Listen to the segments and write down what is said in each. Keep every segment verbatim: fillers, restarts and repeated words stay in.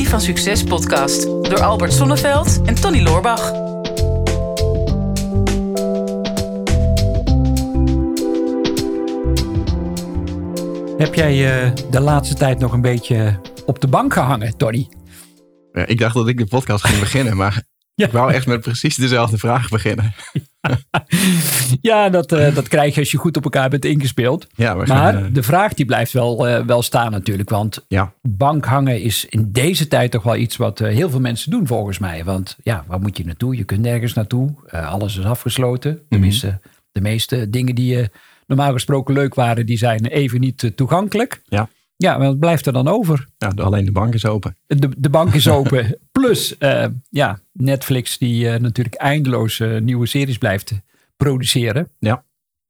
Recipe van Succes podcast door Albert Sonneveld en Tony Loorbach. Heb jij uh, de laatste tijd nog een beetje op de bank gehangen, Tony? Ja, ik dacht dat ik de podcast ging beginnen, maar ja. Ik wou echt met precies dezelfde vraag beginnen. Ja, dat, uh, dat krijg je als je goed op elkaar bent ingespeeld. Ja, maar gaan, uh... de vraag die blijft wel, uh, wel staan natuurlijk. Want ja. bank hangen is in deze tijd toch wel iets wat uh, heel veel mensen doen volgens mij. Want ja, waar moet je naartoe? Je kunt nergens naartoe. Uh, alles is afgesloten. Mm-hmm. Tenminste, de meeste dingen die uh, normaal gesproken leuk waren, die zijn even niet uh, toegankelijk. Ja. Ja, maar wat blijft er dan over? Ja, alleen de bank is open. De, de bank is open. Plus uh, ja, Netflix die uh, natuurlijk eindeloos uh, nieuwe series blijft produceren. Ja.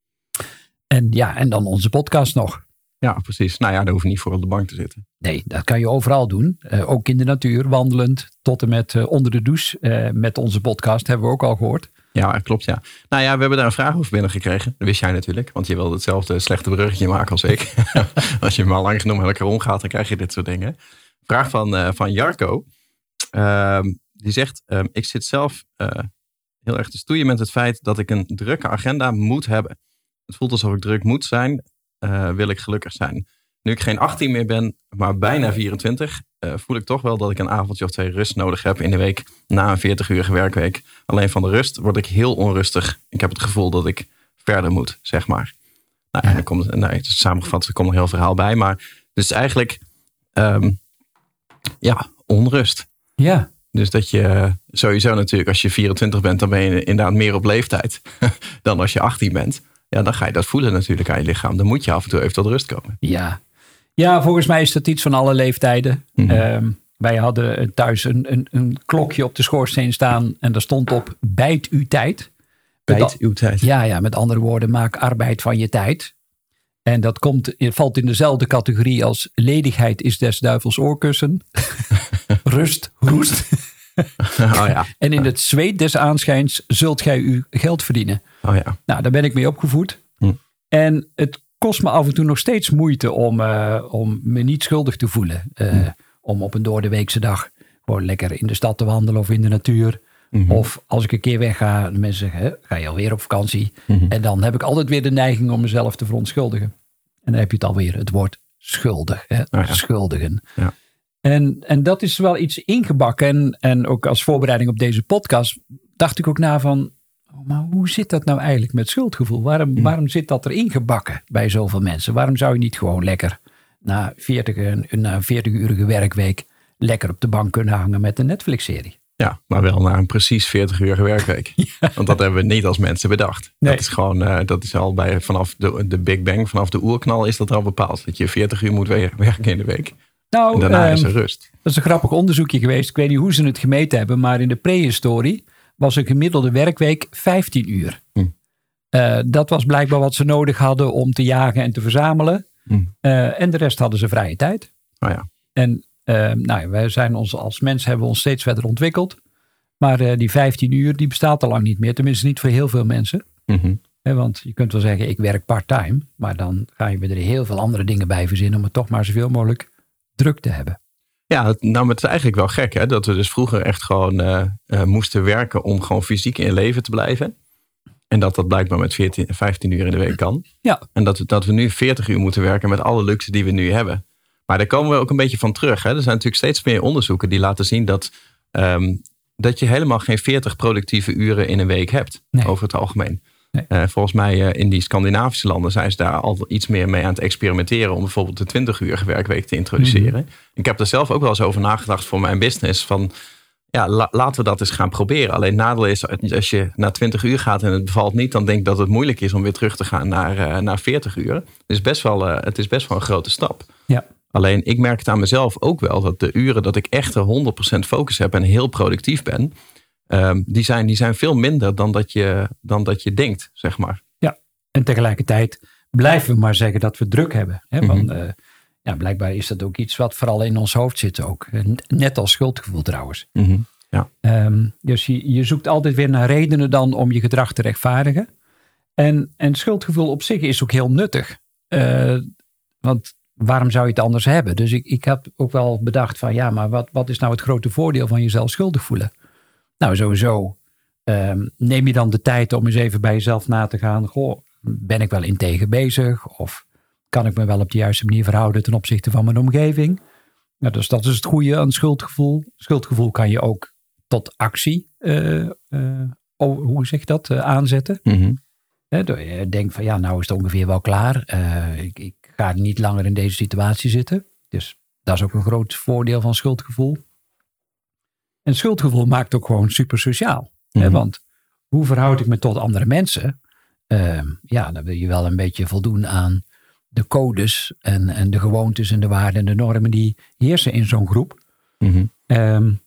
En ja, en dan onze podcast nog. Ja, precies. Nou ja, daar hoef je niet voor op de bank te zitten. Nee, dat kan je overal doen. Uh, ook in de natuur, wandelend, tot en met uh, onder de douche. Uh, met onze podcast, hebben we ook al gehoord. Ja, klopt ja. Nou ja, we hebben daar een vraag over binnengekregen. Dat wist jij natuurlijk, want je wilde hetzelfde slechte bruggetje maken als ik. Als je maar lang genoeg met elkaar omgaat, dan krijg je dit soort dingen. Vraag van, uh, van Jarko. Uh, die zegt, uh, ik zit zelf uh, heel erg te stoeien met het feit dat ik een drukke agenda moet hebben. Het voelt alsof ik druk moet zijn, uh, wil ik gelukkig zijn. Nu ik geen achttien meer ben, maar bijna vierentwintig, uh, voel ik toch wel dat ik een avondje of twee rust nodig heb in de week na een veertig-urige werkweek. Alleen van de rust word ik heel onrustig. Ik heb het gevoel dat ik verder moet, zeg maar. Nou, ja. En er komt, nou, samengevat, er komt nog een heel verhaal bij. Maar dus eigenlijk, um, ja, onrust. Ja. Dus dat je sowieso natuurlijk, als je vierentwintig bent, dan ben je inderdaad meer op leeftijd dan als je achttien bent. Ja, dan ga je dat voelen natuurlijk aan je lichaam. Dan moet je af en toe even tot rust komen. Ja. Ja, volgens mij is dat iets van alle leeftijden. Mm-hmm. Um, wij hadden thuis een, een, een klokje op de schoorsteen staan en daar stond op bijt uw tijd. Bijt uw tijd. Ja, ja, met andere woorden, maak arbeid van je tijd. En dat komt, valt in dezelfde categorie als ledigheid is des duivels oorkussen. Rust, roest. Oh ja. En in het zweet des aanschijns zult gij uw geld verdienen. Oh ja. Nou, daar ben ik mee opgevoed. Hm. En het kost me af en toe nog steeds moeite om, uh, om me niet schuldig te voelen. Uh, hm. Om op een doordeweekse dag gewoon lekker in de stad te wandelen of in de natuur. Mm-hmm. Of als ik een keer wegga, de mensen zeggen, hè, ga je alweer op vakantie? Mm-hmm. En dan heb ik altijd weer de neiging om mezelf te verontschuldigen. En dan heb je het alweer, het woord schuldig. Hè? Oh ja. Schuldigen. Ja. En, en dat is wel iets ingebakken. En, en ook als voorbereiding op deze podcast dacht ik ook na van, oh, maar hoe zit dat nou eigenlijk met schuldgevoel? Waarom, mm. waarom zit dat er ingebakken bij zoveel mensen? Waarom zou je niet gewoon lekker na, veertig, na een veertig-urige werkweek lekker op de bank kunnen hangen met een Netflix-serie? Ja, maar wel na een precies veertig-urige werkweek. Ja. Want dat hebben we niet als mensen bedacht. Nee. Dat is gewoon, uh, dat is al bij vanaf de, de Big Bang, vanaf de oerknal is dat al bepaald. Dat je veertig uur moet werken in de week. Nou, en daarna um, is er rust. Dat is een grappig onderzoekje geweest. Ik weet niet hoe ze het gemeten hebben, maar in de prehistorie was een gemiddelde werkweek vijftien uur. Hm. Uh, dat was blijkbaar wat ze nodig hadden om te jagen en te verzamelen. Hm. Uh, en de rest hadden ze vrije tijd. Oh ja. En uh, nou, wij zijn ons als mens hebben we ons steeds verder ontwikkeld. Maar uh, die vijftien uur die bestaat al lang niet meer. Tenminste niet voor heel veel mensen. Mm-hmm. He, want je kunt wel zeggen ik werk part-time. Maar dan ga je er heel veel andere dingen bij verzinnen om het toch maar zoveel mogelijk druk te hebben. Ja, nou, maar het is eigenlijk wel gek hè. Dat we dus vroeger echt gewoon uh, uh, moesten werken om gewoon fysiek in leven te blijven. En dat dat blijkbaar met veertien, vijftien uur in de week kan. Ja. En dat we, dat we nu veertig uur moeten werken met alle luxe die we nu hebben. Maar daar komen we ook een beetje van terug. Hè. Er zijn natuurlijk steeds meer onderzoeken die laten zien dat, um, dat je helemaal geen veertig productieve uren in een week hebt. Nee. Over het algemeen. Nee. Uh, volgens mij uh, in die Scandinavische landen zijn ze daar al iets meer mee aan het experimenteren. Om bijvoorbeeld de twintig-urige werkweek te introduceren. Mm-hmm. Ik heb er zelf ook wel eens over nagedacht voor mijn business. Van ja, la, laten we dat eens gaan proberen. Alleen het nadeel is als je na twintig uur gaat en het bevalt niet. Dan denk ik dat het moeilijk is om weer terug te gaan naar, uh, naar veertig uur. Het is best wel, uh, het is best wel een grote stap. Ja. Alleen ik merk het aan mezelf ook wel. Dat de uren dat ik echt honderd procent focus heb en heel productief ben. Um, die, zijn, die zijn veel minder dan dat, je, dan dat je denkt, zeg maar. Ja, en tegelijkertijd blijven we maar zeggen dat we druk hebben. Hè? Mm-hmm. Want uh, ja, blijkbaar is dat ook iets wat vooral in ons hoofd zit ook. Net als schuldgevoel trouwens. Mm-hmm. Ja. Um, dus je, je zoekt altijd weer naar redenen dan om je gedrag te rechtvaardigen. En, en schuldgevoel op zich is ook heel nuttig. Uh, want waarom zou je het anders hebben? Dus ik, ik heb ook wel bedacht van ja, maar wat, wat is nou het grote voordeel van jezelf schuldig voelen? Nou, sowieso um, neem je dan de tijd om eens even bij jezelf na te gaan. Goh, ben ik wel integer bezig? Of kan ik me wel op de juiste manier verhouden ten opzichte van mijn omgeving? Nou, dus dat is het goede aan schuldgevoel. Schuldgevoel kan je ook tot actie, uh, uh, oh, hoe zeg je dat, uh, aanzetten. Mm-hmm. He, je denkt van ja, nou is het ongeveer wel klaar. Uh, ik, ik ga niet langer in deze situatie zitten. Dus dat is ook een groot voordeel van schuldgevoel. En schuldgevoel maakt ook gewoon super sociaal. Mm-hmm. He, want hoe verhoud ik me tot andere mensen? Uh, ja, dan wil je wel een beetje voldoen aan de codes en, en de gewoontes en de waarden en de normen die heersen in zo'n groep. Mm-hmm. Um,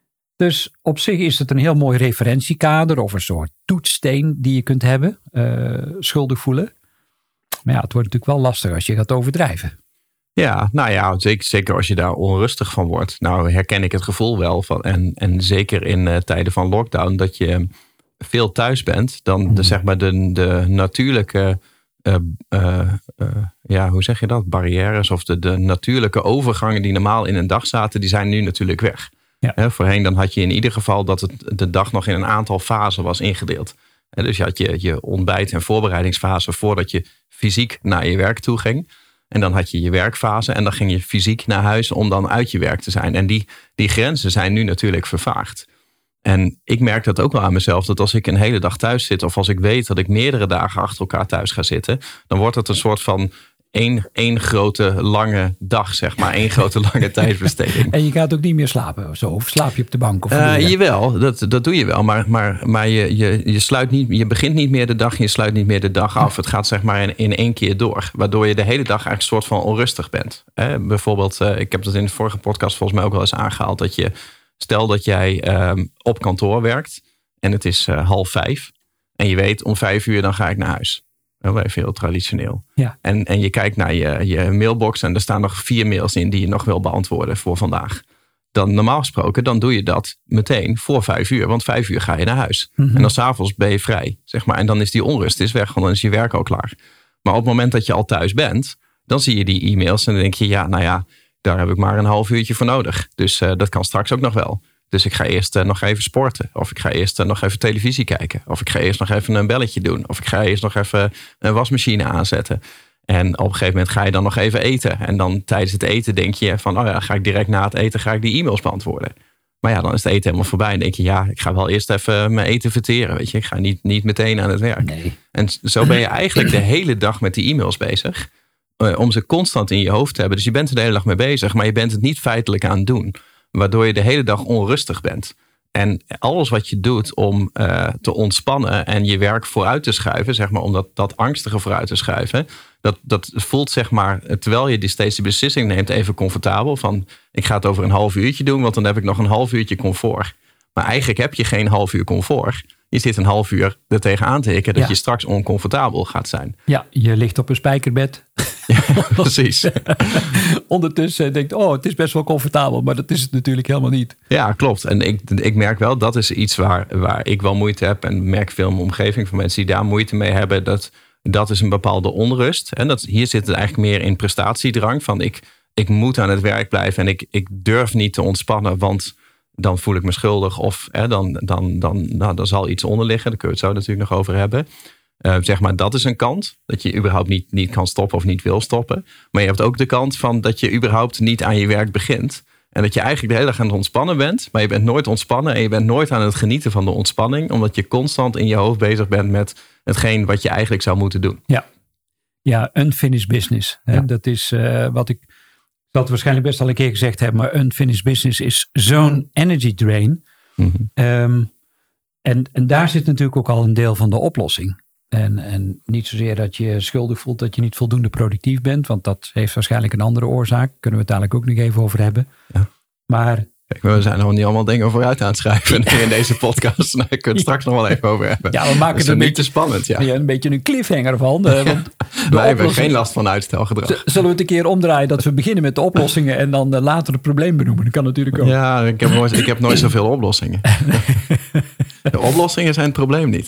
dus op zich is het een heel mooi referentiekader of een soort toetssteen die je kunt hebben, uh, schuldig voelen. Maar ja, het wordt natuurlijk wel lastig als je gaat overdrijven. Ja, nou ja, zeker, zeker als je daar onrustig van wordt. Nou herken ik het gevoel wel van, en, en zeker in uh, tijden van lockdown, dat je veel thuis bent, dan mm. de, zeg maar de, de natuurlijke, uh, uh, uh, ja, hoe zeg je dat, barrières of de, de natuurlijke overgangen die normaal in een dag zaten, die zijn nu natuurlijk weg. Ja. He, voorheen dan had je in ieder geval dat het de dag nog in een aantal fasen was ingedeeld. He, dus je had je, je ontbijt- en voorbereidingsfase voordat je fysiek naar je werk toe ging. En dan had je je werkfase en dan ging je fysiek naar huis om dan uit je werk te zijn. En die, die grenzen zijn nu natuurlijk vervaagd. En ik merk dat ook wel aan mezelf, dat als ik een hele dag thuis zit, of als ik weet dat ik meerdere dagen achter elkaar thuis ga zitten, dan wordt het een soort van één, één grote lange dag, zeg maar. één grote lange tijdbesteding. En je gaat ook niet meer slapen of zo? Of slaap je op de bank? Of uh, jawel, dat, dat doe je wel. Maar, maar, maar je, je, je, sluit niet, je begint niet meer de dag en je sluit niet meer de dag af. Het gaat zeg maar in, in één keer door. Waardoor je de hele dag eigenlijk een soort van onrustig bent. Eh, bijvoorbeeld, uh, ik heb dat in de vorige podcast volgens mij ook wel eens aangehaald. Dat je, stel dat jij um, op kantoor werkt en het is uh, half vijf. En je weet, om vijf uur dan ga ik naar huis. Wel even heel traditioneel. Ja. En, en je kijkt naar je, je mailbox en er staan nog vier mails in die je nog wil beantwoorden voor vandaag. Dan normaal gesproken, dan doe je dat meteen voor vijf uur. Want vijf uur ga je naar huis. Mm-hmm. En dan 's avonds ben je vrij. Zeg maar. En dan is die onrust is weg, want dan is je werk al klaar. Maar op het moment dat je al thuis bent, dan zie je die e-mails en dan denk je, ja, nou ja, daar heb ik maar een half uurtje voor nodig. Dus uh, dat kan straks ook nog wel. Dus ik ga eerst uh, nog even sporten. Of ik ga eerst uh, nog even televisie kijken. Of ik ga eerst nog even een belletje doen. Of ik ga eerst nog even een wasmachine aanzetten. En op een gegeven moment ga je dan nog even eten. En dan tijdens het eten denk je van, oh ja, ga ik direct na het eten ga ik die e-mails beantwoorden. Maar ja, dan is het eten helemaal voorbij. En denk je, ja, ik ga wel eerst even mijn eten verteren. Weet je, ik ga niet, niet meteen aan het werk. Nee. En zo ben je eigenlijk de hele dag met die e-mails bezig. Uh, om ze constant in je hoofd te hebben. Dus je bent er de hele dag mee bezig. Maar je bent het niet feitelijk aan het doen. Waardoor je de hele dag onrustig bent. En alles wat je doet om uh, te ontspannen en je werk vooruit te schuiven, zeg maar, om dat, dat angstige vooruit te schuiven, dat, dat voelt, zeg maar, terwijl je die steeds de beslissing neemt, even comfortabel. Van, ik ga het over een half uurtje doen, want dan heb ik nog een half uurtje comfort. Maar eigenlijk heb je geen half uur comfort. Je zit een half uur er tegenaan te hikken dat ja. je straks oncomfortabel gaat zijn. Ja, je ligt op een spijkerbed. Ja, precies. Ondertussen denkt, oh, het is best wel comfortabel, maar dat is het natuurlijk helemaal niet. Ja, klopt. En ik, ik merk wel, dat is iets waar, waar ik wel moeite heb. En merk veel in mijn omgeving van mensen die daar moeite mee hebben. Dat, dat is een bepaalde onrust. En dat, hier zit het eigenlijk meer in prestatiedrang. Van ik, ik moet aan het werk blijven en ik, ik durf niet te ontspannen, want dan voel ik me schuldig. Of hè, dan, dan, dan, nou, dan zal iets onder liggen. Daar kunnen we het zo natuurlijk nog over hebben. Uh, zeg maar, dat is een kant. Dat je überhaupt niet, niet kan stoppen of niet wil stoppen. Maar je hebt ook de kant van dat je überhaupt niet aan je werk begint. En dat je eigenlijk de hele dag aan het ontspannen bent. Maar je bent nooit ontspannen. En je bent nooit aan het genieten van de ontspanning. Omdat je constant in je hoofd bezig bent met hetgeen wat je eigenlijk zou moeten doen. Ja, ja, unfinished business. Hè? Ja. Dat is uh, wat ik... Ik had waarschijnlijk best al een keer gezegd hebben. Maar unfinished business is zo'n energy drain. Mm-hmm. Um, en, en daar zit natuurlijk ook al een deel van de oplossing. En, en niet zozeer dat je schuldig voelt dat je niet voldoende productief bent. Want dat heeft waarschijnlijk een andere oorzaak. Kunnen we het dadelijk ook nog even over hebben. Ja. Maar kijk, we zijn nog niet allemaal dingen vooruit aan het schrijven in deze podcast. Nou, ik kan het straks nog wel even over hebben. Ja, we maken het er een niet beetje te spannend. Ja. Ja, een beetje een cliffhanger van. Uh, want wij hebben geen last van uitstelgedrag. Zullen we het een keer omdraaien dat we beginnen met de oplossingen en dan uh, later het probleem benoemen? Dat kan natuurlijk ook. Ja, ik heb nooit, ik heb nooit zoveel oplossingen. De oplossingen zijn het probleem niet.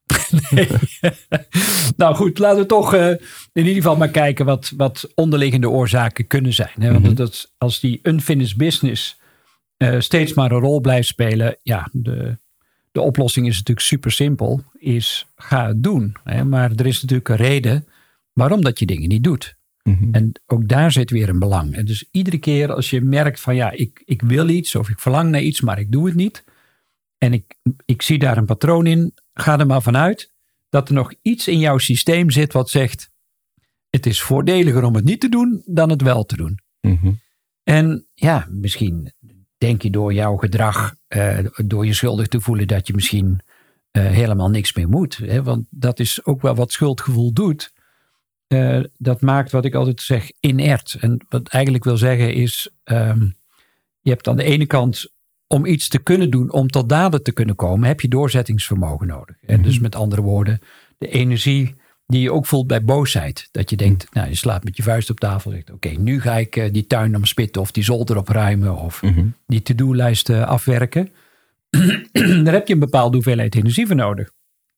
Nee. Nou goed, laten we toch uh, in ieder geval maar kijken wat, wat onderliggende oorzaken kunnen zijn. Hè? Want mm-hmm. dat, als die unfinished business uh, steeds maar een rol blijft spelen. Ja, de, de oplossing is natuurlijk super simpel. Is ga het doen. Hè? Maar er is natuurlijk een reden waarom dat je dingen niet doet. Mm-hmm. En ook daar zit weer een belang. En dus iedere keer als je merkt van ja, ik, ik wil iets of ik verlang naar iets, maar ik doe het niet. En ik, ik zie daar een patroon in. Ga er maar vanuit dat er nog iets in jouw systeem zit wat zegt, het is voordeliger om het niet te doen dan het wel te doen. Mm-hmm. En ja, misschien denk je door jouw gedrag, uh, door je schuldig te voelen dat je misschien uh, helemaal niks meer moet. Hè? Want dat is ook wel wat schuldgevoel doet. Uh, dat maakt wat ik altijd zeg inert. En wat eigenlijk wil zeggen is, um, je hebt aan de ene kant om iets te kunnen doen, om tot daden te kunnen komen, heb je doorzettingsvermogen nodig. Mm-hmm. Dus met andere woorden, de energie die je ook voelt bij boosheid. Dat je denkt, nou, je slaat met je vuist op tafel en zegt, oké, okay, nu ga ik uh, die tuin omspitten of die zolder opruimen of mm-hmm. die to-do-lijst uh, afwerken. Daar heb je een bepaalde hoeveelheid energie voor nodig.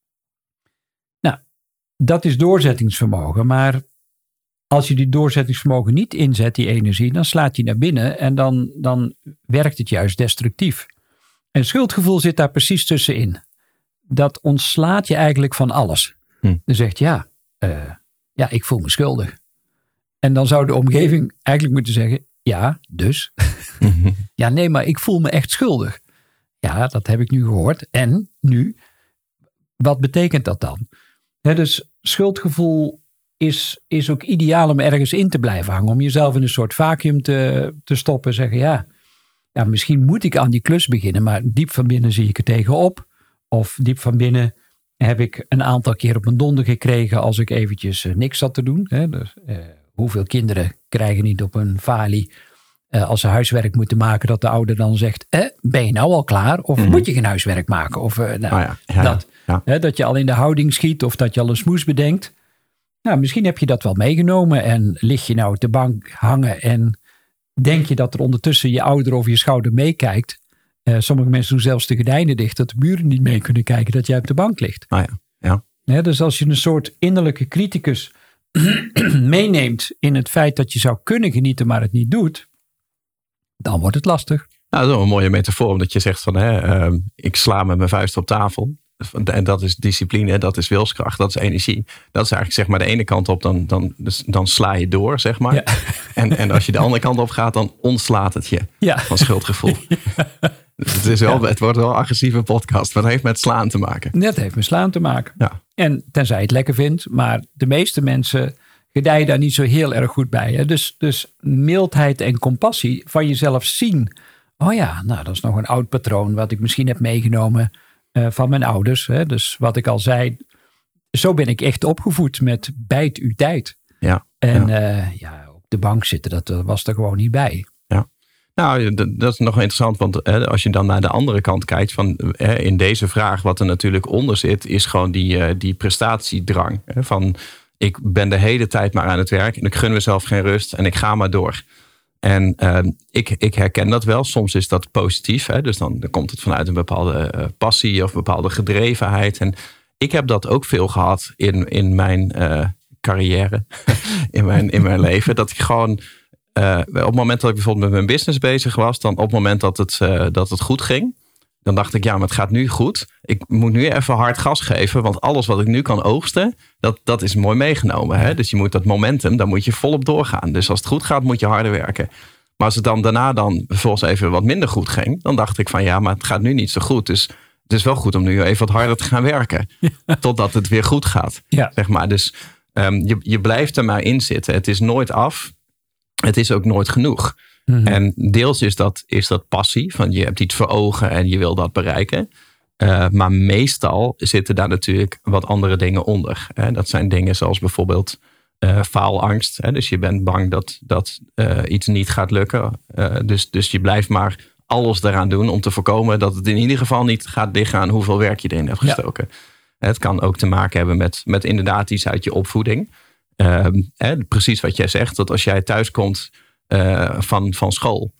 Nou, dat is doorzettingsvermogen, maar als je die doorzettingsvermogen niet inzet, die energie, dan slaat die naar binnen en dan, dan werkt het juist destructief. En schuldgevoel zit daar precies tussenin. Dat ontslaat je eigenlijk van alles. Hm. Dan zegt ja, uh, ja, ik voel me schuldig. En dan zou de omgeving eigenlijk moeten zeggen, ja, dus. Mm-hmm. Ja, nee, maar ik voel me echt schuldig. Ja, dat heb ik nu gehoord. En nu, wat betekent dat dan? He, dus schuldgevoel Is, is ook ideaal om ergens in te blijven hangen. Om jezelf in een soort vacuüm te, te stoppen. En zeggen ja, ja, misschien moet ik aan die klus beginnen. Maar diep van binnen zie ik er tegenop. Of diep van binnen heb ik een aantal keer op mijn donder gekregen. Als ik eventjes uh, niks zat te doen. Hè. Dus, uh, hoeveel kinderen krijgen niet op een falie. Uh, als ze huiswerk moeten maken. Dat de ouder dan zegt. Eh, ben je nou al klaar? Of mm-hmm. moet je geen huiswerk maken? Of uh, nou, oh ja, ja, dat, ja. Hè, dat je al in de houding schiet. Of dat je al een smoes bedenkt. Nou, misschien heb je dat wel meegenomen en lig je nou op de bank hangen en denk je dat er ondertussen je ouder over je schouder meekijkt. Uh, sommige mensen doen zelfs de gordijnen dicht, dat de buren niet mee kunnen kijken dat jij op de bank ligt. Ah ja, ja. Ja, dus als je een soort innerlijke criticus meeneemt in het feit dat je zou kunnen genieten, maar het niet doet, dan wordt het lastig. Nou, dat is wel een mooie metafoor, omdat je zegt van, hè, uh, ik sla met mijn vuist op tafel. En dat is discipline, dat is wilskracht, dat is energie. Dat is eigenlijk zeg maar de ene kant op, dan, dan, dus, dan sla je door, zeg maar. Ja. En, en als je de andere kant op gaat, dan ontslaat het je ja. van schuldgevoel. Ja. Het, is wel, ja. het wordt wel een agressieve podcast, maar dat heeft met slaan te maken. Dat heeft met slaan te maken. Ja. En tenzij je het lekker vindt, maar de meeste mensen gedijen daar niet zo heel erg goed bij. Hè? Dus, dus mildheid en compassie van jezelf zien. Oh ja, nou dat is nog een oud patroon wat ik misschien heb meegenomen Uh, van mijn ouders. Hè? Dus wat ik al zei, zo ben ik echt opgevoed met bijt uw tijd. Ja, en ja. Uh, ja, op de bank zitten, dat uh, was er gewoon niet bij. Ja. Nou, dat is nog wel interessant, want hè, als je dan naar de andere kant kijkt, van hè, in deze vraag, wat er natuurlijk onder zit, is gewoon die, uh, die prestatiedrang. Hè, van ik ben de hele tijd maar aan het werk en ik gun mezelf geen rust en ik ga maar door. En uh, ik, ik herken dat wel. Soms is dat positief. Hè? Dus dan, dan komt het vanuit een bepaalde uh, passie of een bepaalde gedrevenheid. En ik heb dat ook veel gehad in, in mijn uh, carrière. in, mijn, in mijn leven. Dat ik gewoon uh, op het moment dat ik bijvoorbeeld met mijn business bezig was. Dan op het moment dat het, uh, dat het goed ging. Dan dacht ik, ja, maar het gaat nu goed. Ik moet nu even hard gas geven. Want alles wat ik nu kan oogsten, dat, dat is mooi meegenomen. Hè? Dus je moet dat momentum, daar moet je volop doorgaan. Dus als het goed gaat, moet je harder werken. Maar als het dan daarna dan vervolgens even wat minder goed ging, dan dacht ik van ja, maar het gaat nu niet zo goed. Dus het is wel goed om nu even wat harder te gaan werken. Ja. Totdat het weer goed gaat. Ja. Zeg maar. Dus um, je, je blijft er maar in zitten. Het is nooit af. Het is ook nooit genoeg. Mm-hmm. En deels is dat, is dat passie. Van je hebt iets voor ogen en je wil dat bereiken. Uh, maar meestal zitten daar natuurlijk wat andere dingen onder. Hè? Dat zijn dingen zoals bijvoorbeeld uh, faalangst. Hè? Dus je bent bang dat, dat uh, iets niet gaat lukken. Uh, dus, dus je blijft maar alles eraan doen om te voorkomen dat het in ieder geval niet gaat liggen aan hoeveel werk je erin hebt gestoken. Ja. Het kan ook te maken hebben met, met inderdaad iets uit je opvoeding. Uh, hè? Precies wat jij zegt, dat als jij thuis komt uh, van, van school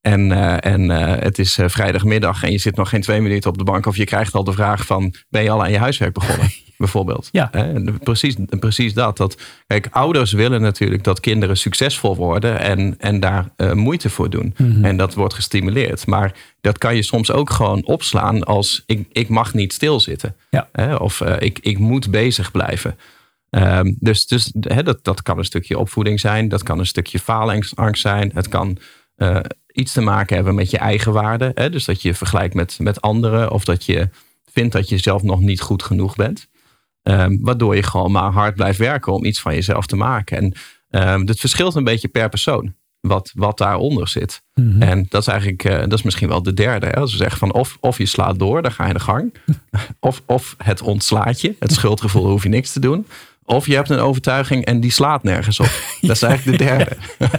En, uh, en uh, het is uh, vrijdagmiddag en je zit nog geen twee minuten op de bank. Of je krijgt al de vraag van, ben je al aan je huiswerk begonnen? Bijvoorbeeld. Ja. Uh, precies, precies dat, dat. Kijk, ouders willen natuurlijk dat kinderen succesvol worden. En, en daar uh, moeite voor doen. Mm-hmm. En dat wordt gestimuleerd. Maar dat kan je soms ook gewoon opslaan als, ik, ik mag niet stilzitten. Ja. Uh, of uh, ik, ik moet bezig blijven. Um, dus dus hè, dat, dat kan een stukje opvoeding zijn. Dat kan een stukje faalangst zijn. Het kan uh, iets te maken hebben met je eigen waarde. Hè? Dus dat je vergelijkt met, met anderen. Of dat je vindt dat je zelf nog niet goed genoeg bent. Um, waardoor je gewoon maar hard blijft werken om iets van jezelf te maken. En um, het verschilt een beetje per persoon. Wat, wat daaronder zit. Mm-hmm. En dat is eigenlijk, uh, dat is misschien wel de derde. Hè? Als we zeggen van of, of je slaat door, dan ga je de gang. of, of het ontslaat je. Het schuldgevoel, hoef je niks te doen. Of je hebt een overtuiging en die slaat nergens op. Dat is eigenlijk de derde.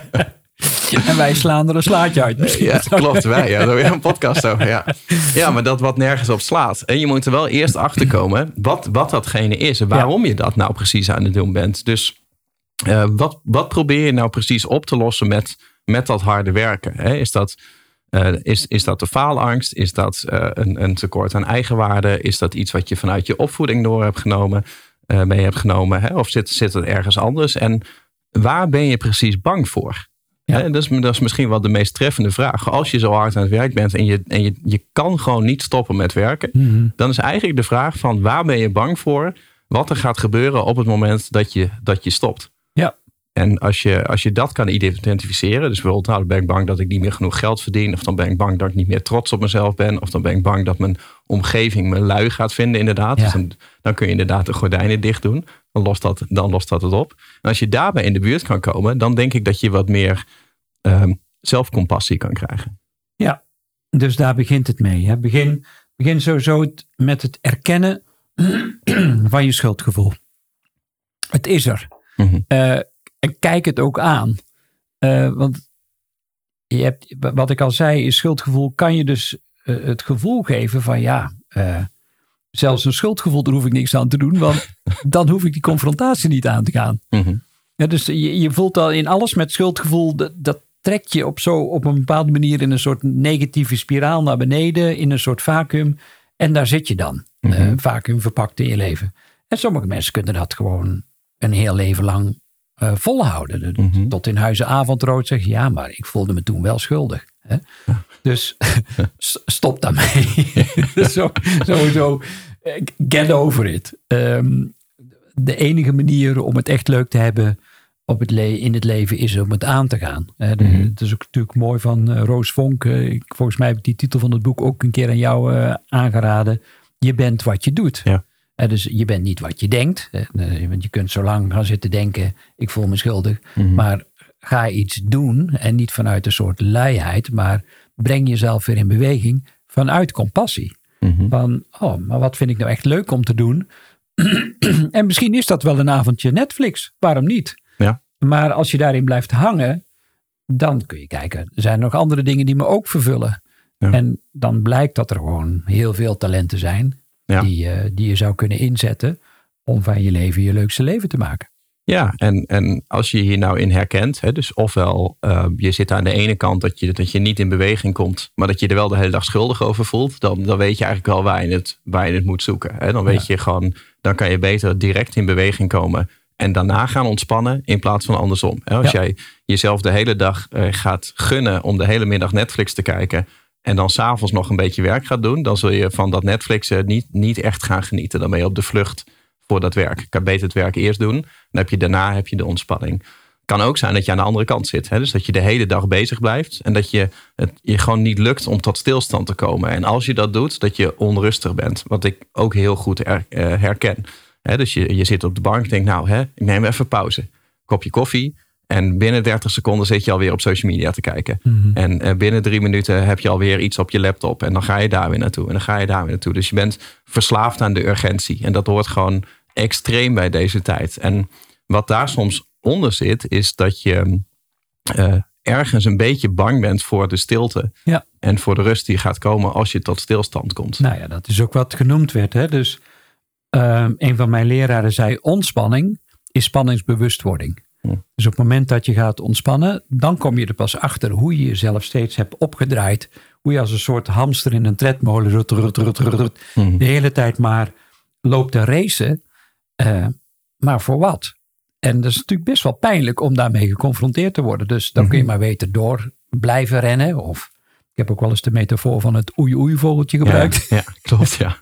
En wij slaan er een slaatje uit. Ja, klopt. Wij. Ja, daar weer een podcast over. Ja. ja, maar dat wat nergens op slaat. En je moet er wel eerst achter komen wat, wat datgene is. En waarom ja. je dat nou precies aan het doen bent. Dus uh, wat, wat probeer je nou precies op te lossen met, met dat harde werken? Hè? Is dat... Uh, is, is dat de faalangst? Is dat uh, een, een tekort aan eigenwaarde? Is dat iets wat je vanuit je opvoeding door hebt genomen? Uh, mee hebt genomen? Hè? Of zit, zit het ergens anders? En waar ben je precies bang voor? Ja. Hè? Dat, is, dat is misschien wel de meest treffende vraag. Als je zo hard aan het werk bent en je, en je, je kan gewoon niet stoppen met werken. Mm-hmm. Dan is eigenlijk de vraag van waar ben je bang voor? Wat er gaat gebeuren op het moment dat je, dat je stopt. Ja. En als je, als je dat kan identificeren. Dus bijvoorbeeld, nou, dan ben ik bang dat ik niet meer genoeg geld verdien. Of dan ben ik bang dat ik niet meer trots op mezelf ben. Of dan ben ik bang dat mijn omgeving me lui gaat vinden inderdaad. Ja. Dus dan, dan kun je inderdaad de gordijnen dicht doen. Dan lost, dat, dan lost dat het op. En als je daarbij in de buurt kan komen. Dan denk ik dat je wat meer um, zelfcompassie kan krijgen. Ja, dus daar begint het mee. Hè? Begin, begin sowieso met het erkennen van je schuldgevoel. Het is er. Mm-hmm. Uh, En kijk het ook aan. Uh, want je hebt, wat ik al zei, is schuldgevoel kan je dus uh, het gevoel geven van ja, uh, zelfs een schuldgevoel, daar hoef ik niks aan te doen. Want dan hoef ik die confrontatie niet aan te gaan. Mm-hmm. Ja, dus je, je voelt al in alles met schuldgevoel, dat, dat trekt je op, zo, op een bepaalde manier in een soort negatieve spiraal naar beneden. In een soort vacuüm. En daar zit je dan. Mm-hmm. Uh, vacuüm verpakt in je leven. En sommige mensen kunnen dat gewoon een heel leven lang Uh, volhouden. Mm-hmm. Tot in huizen avondrood zeggen, ja, maar ik voelde me toen wel schuldig. Hè? Ja. Dus stop daarmee. zo, sowieso, get over it. Um, de enige manier om het echt leuk te hebben op het le- in het leven is om het aan te gaan. Hè? De, mm-hmm. Het is ook natuurlijk mooi van uh, Roos Vonk. Uh, volgens mij heb ik die titel van het boek ook een keer aan jou uh, aangeraden. Je bent wat je doet. Ja. Uh, dus je bent niet wat je denkt. Uh, want je kunt zo lang gaan zitten denken, ik voel me schuldig. Mm-hmm. Maar ga iets doen. En niet vanuit een soort luiheid. Maar breng jezelf weer in beweging vanuit compassie. Mm-hmm. Van, oh, maar wat vind ik nou echt leuk om te doen? En misschien is dat wel een avondje Netflix. Waarom niet? Ja. Maar als je daarin blijft hangen, dan kun je kijken. Er zijn nog andere dingen die me ook vervullen. Ja. En dan blijkt dat er gewoon heel veel talenten zijn. Ja. Die, uh, die je zou kunnen inzetten om van je leven je leukste leven te maken. Ja, en, en als je hier nou in herkent, hè, dus ofwel uh, je zit aan de ene kant dat je, dat je niet in beweging komt, maar dat je er wel de hele dag schuldig over voelt, dan, dan weet je eigenlijk wel waar je het, waar je het moet zoeken. Hè. Dan weet ja. je gewoon, dan kan je beter direct in beweging komen en daarna gaan ontspannen in plaats van andersom. Hè. Als ja. jij jezelf de hele dag uh, gaat gunnen om de hele middag Netflix te kijken en dan 's avonds nog een beetje werk gaat doen, dan zul je van dat Netflix uh, niet, niet echt gaan genieten. Dan ben je op de vlucht voor dat werk. Ik kan beter het werk eerst doen. Dan heb je daarna heb je de ontspanning. Kan ook zijn dat je aan de andere kant zit. Hè? Dus dat je de hele dag bezig blijft. En dat je het je gewoon niet lukt om tot stilstand te komen. En als je dat doet, dat je onrustig bent. Wat ik ook heel goed her, uh, herken. Hè? Dus je, je zit op de bank en denkt, nou, hè, ik neem even pauze. Kopje koffie. En binnen dertig seconden zit je alweer op social media te kijken. Mm-hmm. En uh, binnen drie minuten heb je alweer iets op je laptop. En dan ga je daar weer naartoe. En dan ga je daar weer naartoe. Dus je bent verslaafd aan de urgentie. En dat hoort gewoon extreem bij deze tijd. En wat daar soms onder zit, is dat je uh, ergens een beetje bang bent voor de stilte. Ja. En voor de rust die gaat komen als je tot stilstand komt. Nou ja, dat is ook wat genoemd werd. Hè? Dus uh, een van mijn leraren zei, ontspanning is spanningsbewustwording. Hmm. Dus op het moment dat je gaat ontspannen, dan kom je er pas achter hoe je jezelf steeds hebt opgedraaid. Hoe je als een soort hamster in een tredmolen rut, rut, rut, rut, rut, hmm. de hele tijd maar loopt te racen. Uh, maar voor wat? En dat is natuurlijk best wel pijnlijk om daarmee geconfronteerd te worden. Dus dan mm-hmm. kun je maar beter door blijven rennen. Of ik heb ook wel eens de metafoor van het oei oei vogeltje gebruikt. Ja, ja klopt, ja.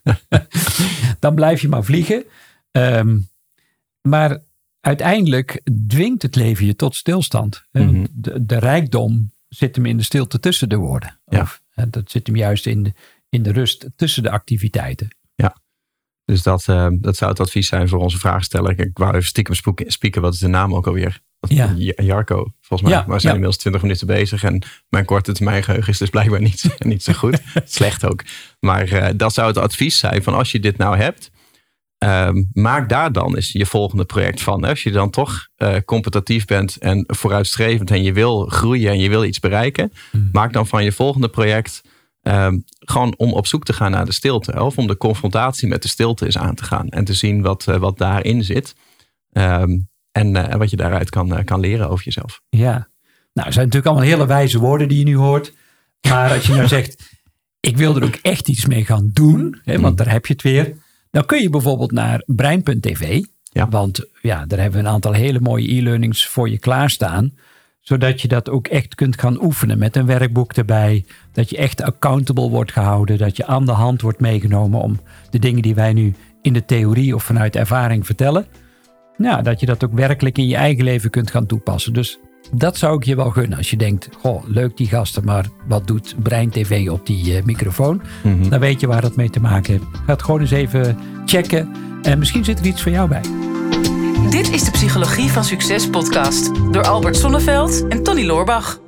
Dan blijf je maar vliegen. Um, maar uiteindelijk dwingt het leven je tot stilstand. Mm-hmm. De, de rijkdom zit hem in de stilte tussen de woorden. Ja. Of dat zit hem juist in de, in de rust tussen de activiteiten. Ja. Dus dat, uh, dat zou het advies zijn voor onze vraagsteller. Ik wou even stiekem spieken, wat is de naam ook alweer? Ja. Jarko, volgens mij. Ja, maar we zijn ja. inmiddels twintig minuten bezig. En mijn korte termijn geheugen is dus blijkbaar niet, niet zo goed. Slecht ook. Maar uh, dat zou het advies zijn van als je dit nou hebt. Um, maak daar dan eens je volgende project van. Als je dan toch uh, competitief bent en vooruitstrevend. En je wil groeien en je wil iets bereiken. Hmm. Maak dan van je volgende project... Um, gewoon om op zoek te gaan naar de stilte. Of om de confrontatie met de stilte eens aan te gaan. En te zien wat, uh, wat daarin zit. Um, en uh, wat je daaruit kan, uh, kan leren over jezelf. Ja, nou het zijn natuurlijk allemaal hele wijze woorden die je nu hoort. Maar als je nou zegt, ik wil er ook echt iets mee gaan doen. Hè, want daar heb je het weer. Dan kun je bijvoorbeeld naar brein punt t v. Ja. Want ja, daar hebben we een aantal hele mooie e-learnings voor je klaarstaan. Zodat je dat ook echt kunt gaan oefenen met een werkboek erbij. Dat je echt accountable wordt gehouden. Dat je aan de hand wordt meegenomen om de dingen die wij nu in de theorie of vanuit ervaring vertellen. Ja, dat je dat ook werkelijk in je eigen leven kunt gaan toepassen. Dus dat zou ik je wel gunnen. Als je denkt, goh, leuk die gasten, maar wat doet Brein T V op die uh, microfoon? Mm-hmm. Dan weet je waar dat mee te maken heeft. Ga het gewoon eens even checken. En misschien zit er iets voor jou bij. Dit is de Psychologie van Succes podcast door Albert Sonneveld en Tony Loorbach.